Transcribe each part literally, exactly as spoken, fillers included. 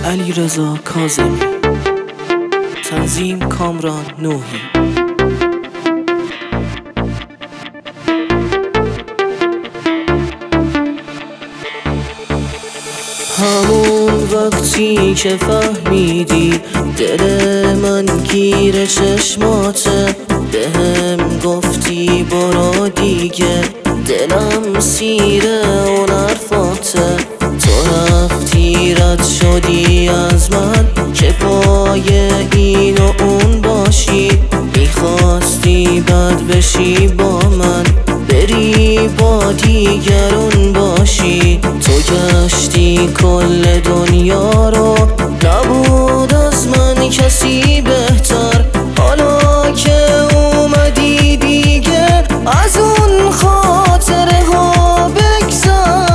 علیرضا کاظمی، تنظیم کامران نوحی. همون وقتی که فهمیدی دل من گیر چشماته، بهم گفتی برو دیگه، دلم سیر اون حرفاته. تو رفتی رد شدی از من که پای این و اون باشی، میخواستی بد بشی با من، بری با دیگرون باشی. تو گشتی کل دنیا رو، نبود از من کسی بهتر. حالا که اومدی دیگه از اون خاطره ها بگذر.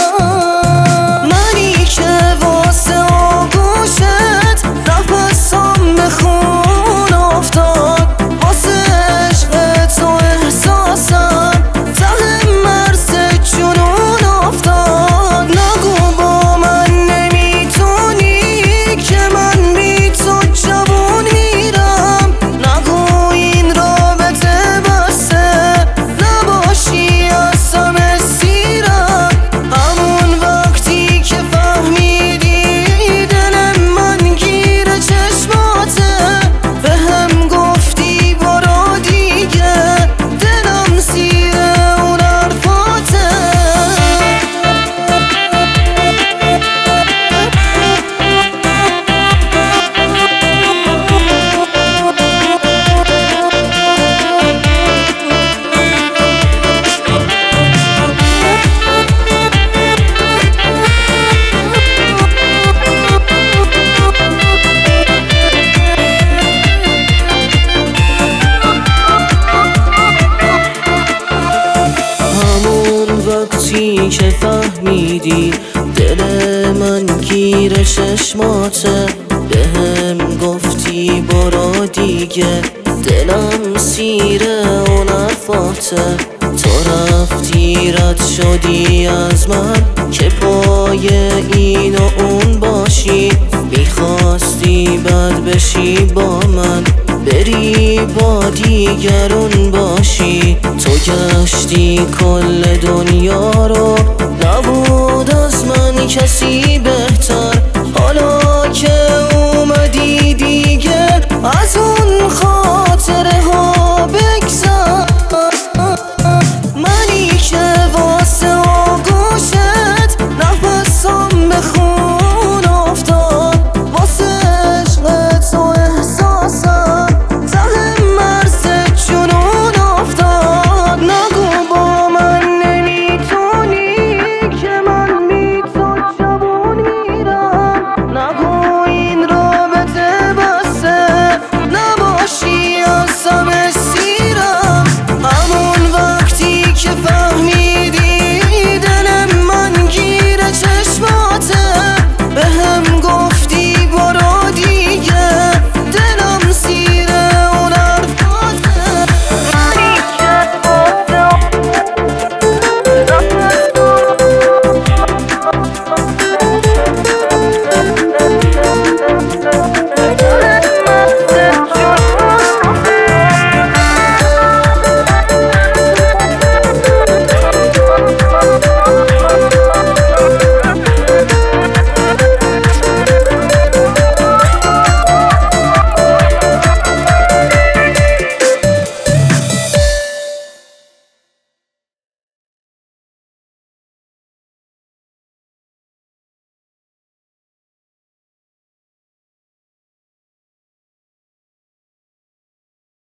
منی که واسه آغوشت نفسم به خون افتاد، واسه عشق تو احساسم ته مرز جنون افتاد. نگو با من نمیتونی که من بی تو جوون میرم، نگو این رابطه بسته نباشی ازم اسیرم. همون وقتی که فهمیدی دل من گیر چشماته، بهم گفتی برو دیگه، دلم سیر اون حرفاته. وقتی که فهمیدی دل من گیر چشماته، بهم گفتی برو دیگه، دلم سیر اون حرفاته. تو رفتی رد شدی از من که پای این و اون باشی، میخواستی بد بشی با من، بری با دیگرون باشی. تو گشتی کل دنیا رو، نبود از من کسی